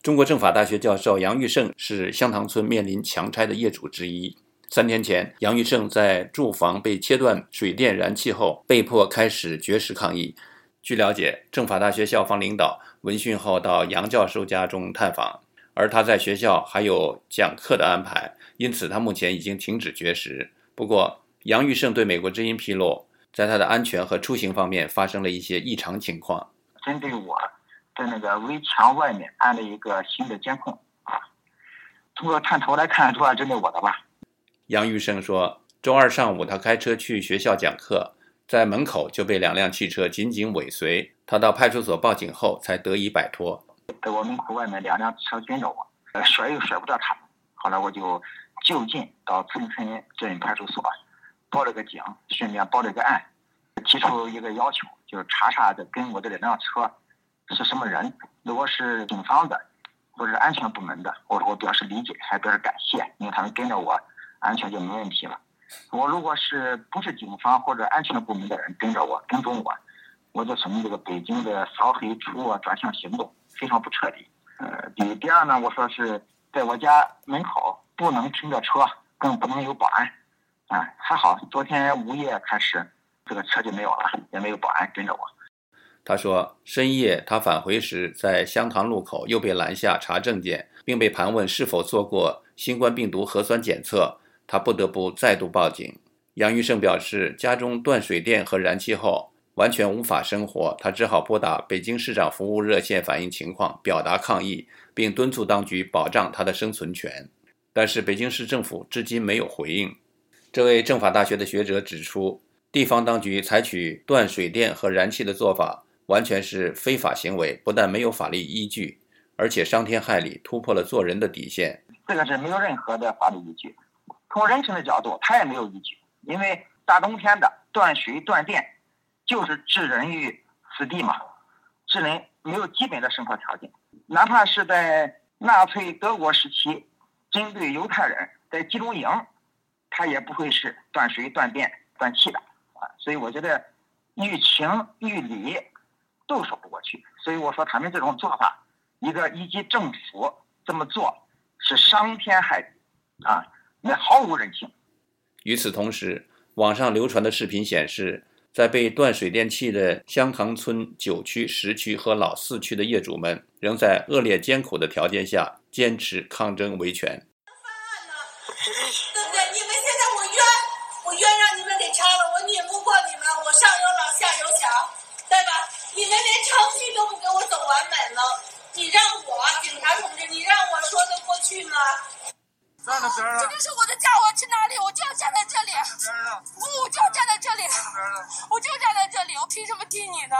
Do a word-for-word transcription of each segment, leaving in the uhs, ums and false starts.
中国政法大学教授杨玉胜是香塘村面临强拆的业主之一。三天前，杨玉胜在住房被切断水电燃气后，被迫开始绝食抗议。据了解，政法大学校方领导闻讯后到杨教授家中探访，而他在学校还有讲课的安排，因此他目前已经停止绝食。不过，杨玉胜对美国之音披露，在他的安全和出行方面发生了一些异常情况。 针对我在那个围墙外面安了一个新的监控啊，通过探头来看，主要针对我的吧。 杨玉胜说，周二上午他开车去学校讲课，在门口就被两辆汽车紧紧尾随，他到派出所报警后才得以摆脱。 在我门口外面两辆车跟着我，呃，甩又甩不到他们。后来我就就近到村村镇派出所报了个警，顺便报了个案，提出一个要求，就是查查的跟我的这辆车是什么人。如果是警方的或者是安全部门的，我我表示理解，还表示感谢，因为他们跟着我，安全就没问题了。我如果是不是警方或者安全部门的人跟着我跟踪我，我就从这个北京的扫黑除恶转向行动，非常不彻底。呃，第第二呢，我说是在我家门口不能停着车，更不能有保安。啊，还好，昨天午夜开始，这个车就没有了，也没有保安跟着我。 他说，深夜他返回时，在香塘路口又被拦下查证件，并被盘问是否做过新冠病毒核酸检测，他不得不再度报警。杨玉胜表示，家中断水电和燃气后，完全无法生活，他只好拨打北京市长服务热线反映情况，表达抗议，并敦促当局保障他的生存权。但是北京市政府至今没有回应。这位政法大学的学者指出，地方当局采取断水电和燃气的做法完全是非法行为，不但没有法律依据，而且伤天害理，突破了做人的底线。 这个是没有任何的法律依据。从人情的角度，它也没有依据，因为大冬天的断水断电，就是置人于死地嘛，置人没有基本的生活条件。哪怕是在纳粹德国时期，针对犹太人在集中营，它也不会是断水断电断气的啊。所以我觉得于情于理都说不过去。所以我说他们这种做法，一个以及政府这么做是伤天害理啊，那毫无人情。 与此同时，网上流传的视频显示，在被断水电气的香塘村九区、十区和老四区的业主们，仍在恶劣艰苦的条件下坚持抗争维权。 对不对？你们现在我冤，我冤让你们给拆了，我拧不过你们，我上有老下有小，对吧？你们连程序都不给我走完满了，你让我警察同志，你让我说得过去吗？ 站在边上， 这就是我的家，我去哪里？我就要站在这里，我就要站在这里，我就站在这里，我凭什么听你的？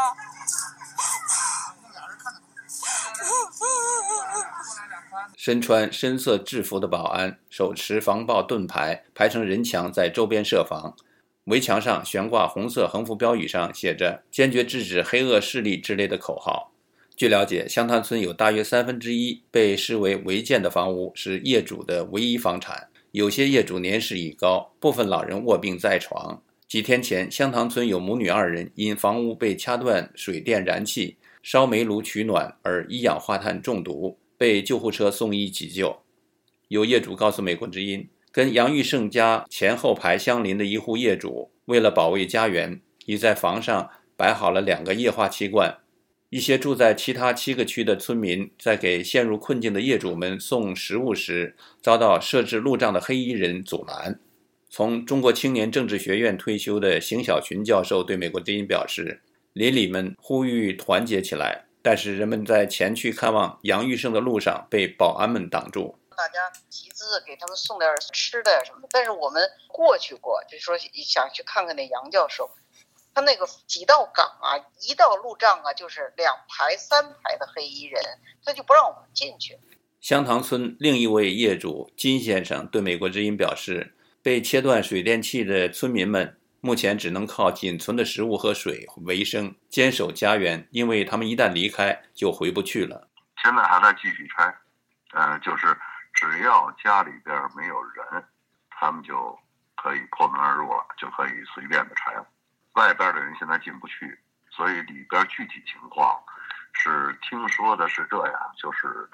身穿深色制服的保安手持防爆盾牌，排成人墙在周边设防。围墙上悬挂红色横幅标语，上写着坚决制止黑恶势力之类的口号。据了解，香塘村有大约三分之一被视为违建的房屋是业主的唯一房产，有些业主年事已高，部分老人卧病在床。几天前，香塘村有母女二人因房屋被掐断水电燃气，烧煤炉取暖而一氧化碳中毒，被救护车送医急救。有业主告诉美国之音，跟杨玉胜家前后排相邻的一户业主，为了保卫家园，已在房上摆好了两个液化气罐。一些住在其他七个区的村民在给陷入困境的业主们送食物时，遭到设置路障的黑衣人阻拦。从中国青年政治学院退休的邢小群教授对美国之音表示，邻里们呼吁团结起来，但是人们在前去看望杨玉胜的路上被保安们挡住。 大家集资给他们送点吃的什么的，但是我们过去过，就是说想去看看那杨教授，他那个几道岗啊，一道路障啊，就是两排三排的黑衣人，他就不让我们进去。 香塘村另一位业主金先生对美国之音表示，被切断水电气的村民们目前只能靠仅存的食物和水为生，坚守家园，因为他们一旦离开就回不去了。 现在还在继续拆，呃，就是只要家里边没有人，他们就可以破门而入了，就可以随便的拆了。外边的人现在进不去，所以里边具体情况是听说的是这样，就是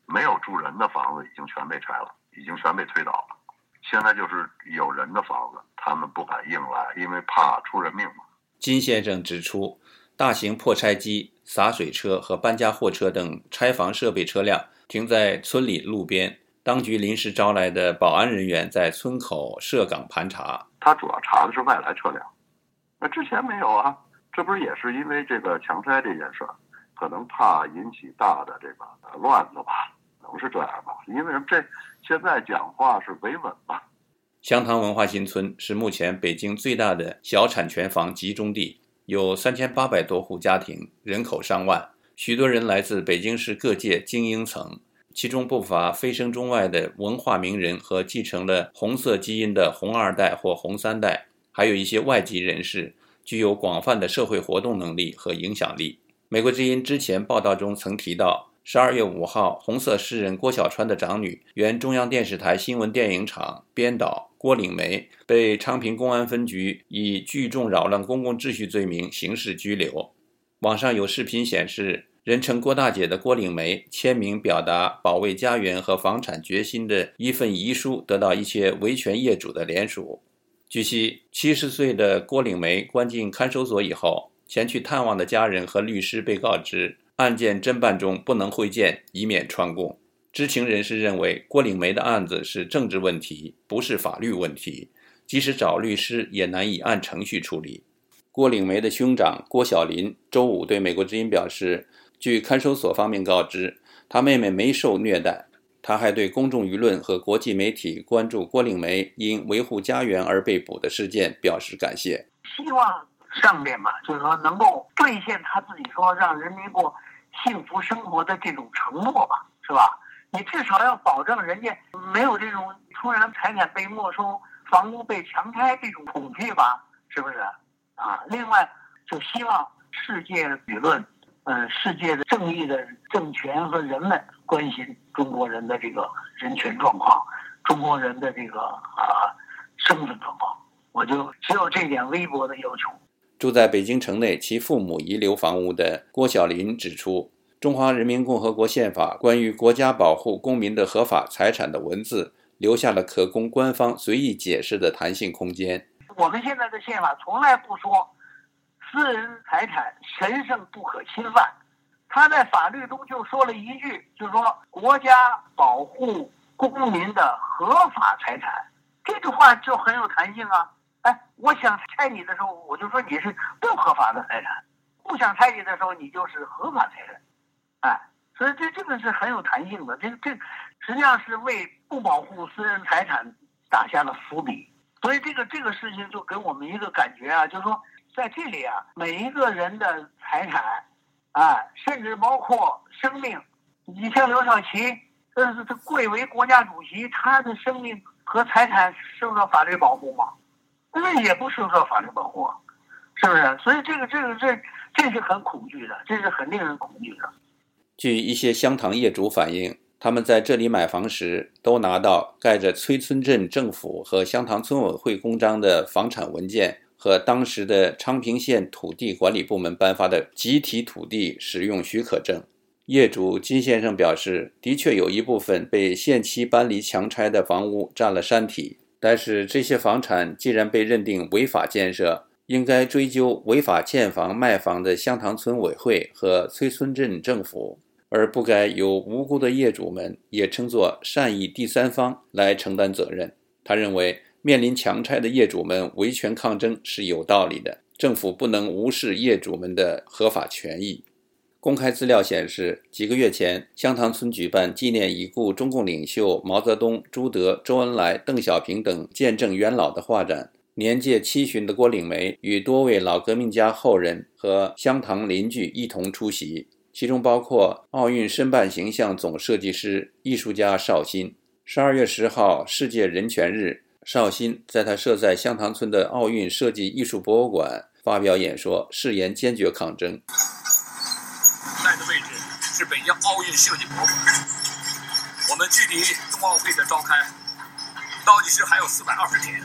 没有住人的房子已经全被拆了，已经全被推倒了。现在就是有人的房子，他们不敢硬来，因为怕出人命嘛。 金先生指出，大型破拆机、洒水车和搬家货车等拆房设备车辆停在村里路边，当局临时招来的保安人员在村口设岗盘查。 他主要查的是外来车辆，那之前没有啊，这不是也是因为这个强拆这件事儿，可能怕引起大的这个乱子吧，可能是这样吧。因为这现在讲话是维稳吧。 香塘文化新村是目前北京最大的小产权房集中地，有三千八百多户家庭，人口上万，许多人来自北京市各界精英层，其中不乏蜚声中外的文化名人和继承了红色基因的红二代或红三代，还有一些外籍人士，具有广泛的社会活动能力和影响力。美国之音之前报道中曾提到，十二月五号，红色诗人郭小川的长女，原中央电视台新闻电影厂编导郭岭梅被昌平公安分局以聚众扰乱公共秩序罪名刑事拘留。网上有视频显示，人称郭大姐的郭岭梅签名表达保卫家园和房产决心的一份遗书得到一些维权业主的联署。据悉，七十岁的郭岭梅关进看守所以后，前去探望的家人和律师被告知，案件侦办中不能会见，以免串供。知情人士认为，郭岭梅的案子是政治问题，不是法律问题，即使找律师也难以按程序处理。郭岭梅的兄长郭小林周五对美国之音表示，据看守所方面告知，他妹妹没受虐待。他还对公众舆论和国际媒体关注郭岭梅因维护家园而被捕的事件表示感谢。 希望上面嘛，就是说能够兑现他自己说让人民过幸福生活的这种承诺吧，是吧？你至少要保证人家没有这种突然财产被没收、房屋被强拆这种恐惧吧，是不是？啊，另外就希望世界舆论，呃，世界的正义的政权和人们关心中国人的这个人权状况，中国人的这个啊生存状况。我就只有这点微薄的要求。 住在北京城内其父母遗留房屋的郭小林指出，中华人民共和国宪法关于国家保护公民的合法财产的文字留下了可供官方随意解释的弹性空间。 我们现在的宪法从来不说私人财产神圣不可侵犯，他在法律中就说了一句，就是说国家保护公民的合法财产，这句话就很有弹性啊。哎，我想拆你的时候，我就说你是不合法的财产；不想拆你的时候，你就是合法财产。哎，所以这这个是很有弹性的，这这实际上是为不保护私人财产打下了伏笔。所以这个这个事情就给我们一个感觉啊，就是说在这里啊，每一个人的财产，啊，甚至包括生命，你像刘少奇，这是他贵为国家主席，他的生命和财产受到法律保护吗？那也不受到法律保护，是不是？所以这个这个这这是很恐惧的，这是很令人恐惧的。 据一些香塘业主反映，他们在这里买房时都拿到盖着崔村镇政府和香塘村委会公章的房产文件和当时的昌平县土地管理部门颁发的集体土地使用许可证。业主金先生表示，的确有一部分被限期搬离强拆的房屋占了山体，但是这些房产既然被认定违法建设，应该追究违法建房卖房的香塘村委会和崔村镇政府，而不该由无辜的业主们也称作善意第三方来承担责任。他认为，面临强拆的业主们维权抗争是有道理的，政府不能无视业主们的合法权益。公开资料显示，几个月前，香塘村举办纪念已故中共领袖毛泽东、朱德、周恩来、邓小平等见证元老的画展。年届七旬的郭岭梅与多位老革命家后人和香塘邻居一同出席，其中包括奥运申办形象总设计师、艺术家邵新。十二月十号，世界人权日，邵新在他设在香塘村的奥运设计艺术博物馆发表演说，誓言坚决抗争。 在的位置是北京奥运设计博物馆，我们距离冬奥会的召开倒计时还有四百二十天。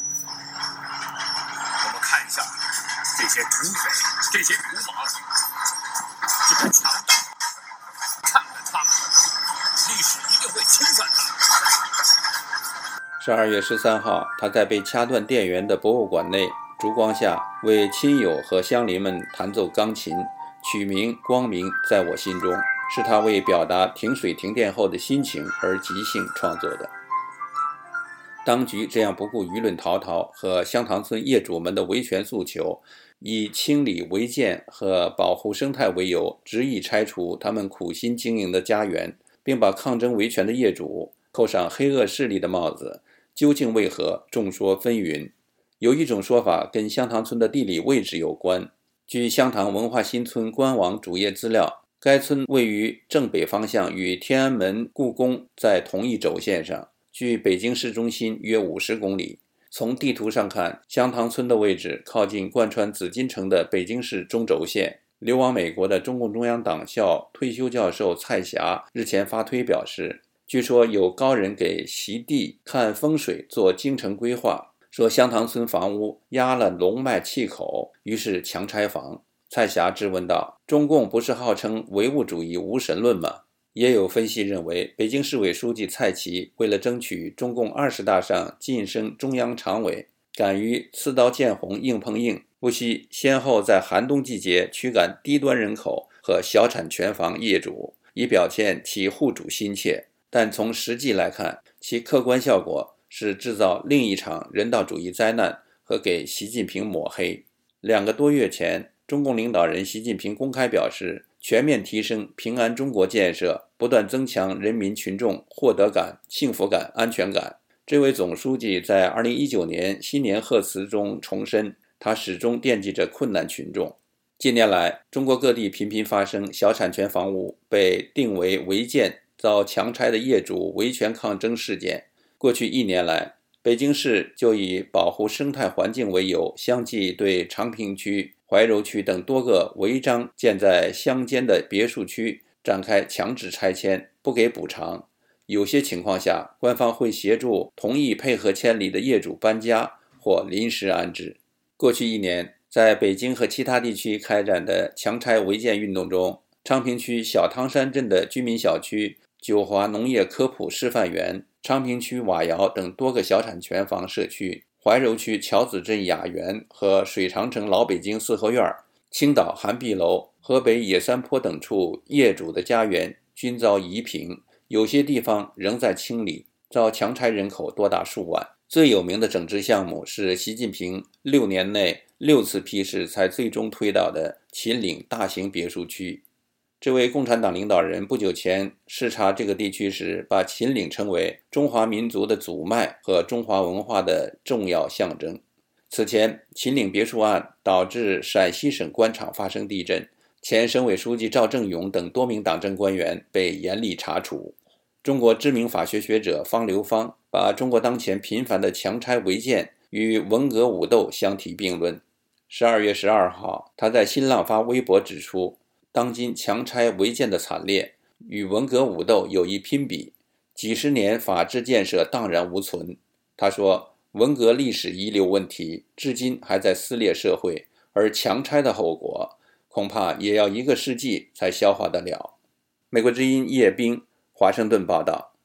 我们看一下这些土匪、这些土莽，这个强大，看看他们历会清算他。 十二月十三号，他在被掐断电源的博物馆内烛光下，为亲友和乡邻们弹奏钢琴，取名《光明在我心中》，是他为表达停水停电后的心情而即兴创作的。当局这样不顾舆论滔滔和香塘村业主们的维权诉求，以清理违建和保护生态为由，执意拆除他们苦心经营的家园，并把抗争维权的业主扣上黑恶势力的帽子，究竟为何？众说纷纭。有一种说法跟香塘村的地理位置有关。据香塘文化新村官网主页资料，该村位于正北方向，与天安门、故宫在同一轴线上，距北京市中心约五十公里。从地图上看，香塘村的位置靠近贯穿紫禁城的北京市中轴线。流亡美国的中共中央党校退休教授蔡霞日前发推表示，据说有高人给席地看风水做京城规划，说香塘村房屋压了龙脉气口，于是强拆房。蔡霞质问道，中共不是号称唯物主义无神论吗？也有分析认为，北京市委书记蔡奇为了争取中共二十大上晋升中央常委，敢于刺刀见红硬碰硬，不惜先后在寒冬季节驱赶低端人口和小产权房业主，以表现其护主心切。但从实际来看，其客观效果是制造另一场人道主义灾难和给习近平抹黑。两个多月前，中共领导人习近平公开表示，全面提升平安中国建设，不断增强人民群众获得感、幸福感、安全感。这位总书记在二零一九年新年贺词中重申，他始终惦记着困难群众。近年来，中国各地频频发生小产权房屋被定为违建遭强拆的业主维权抗争事件。过去一年来，北京市就以保护生态环境为由，相继对昌平区、怀柔区等多个违章建在乡间的别墅区展开强制拆迁，不给补偿。有些情况下，官方会协助同意配合迁离的业主搬家或临时安置。过去一年，在北京和其他地区开展的强拆违建运动中，昌平区小汤山镇的居民小区、九华农业科普示范园、昌平区瓦窑等多个小产权房社区，怀柔区桥子镇雅园和水长城老北京四合院、青岛韩碧楼、河北野三坡等处业主的家园均遭夷平，有些地方仍在清理，遭强拆人口多达数万。最有名的整治项目是习近平六年内六次批示才最终推倒的秦岭大型别墅区。这位共产党领导人不久前视察这个地区时，把秦岭称为中华民族的祖脉和中华文化的重要象征。此前，秦岭别墅案导致陕西省官场发生地震，前省委书记赵正永等多名党政官员被严厉查处。中国知名法学学者方流芳把中国当前频繁的强拆违建与文革武斗相提并论。十二月十二号，他在新浪发微博指出，当今强拆违建的惨烈与文革武斗有一拼比，几十年法治建设荡然无存。他说，文革历史遗留问题至今还在撕裂社会，而强拆的后果恐怕也要一个世纪才消化得了。美国之音叶冰华盛顿报道。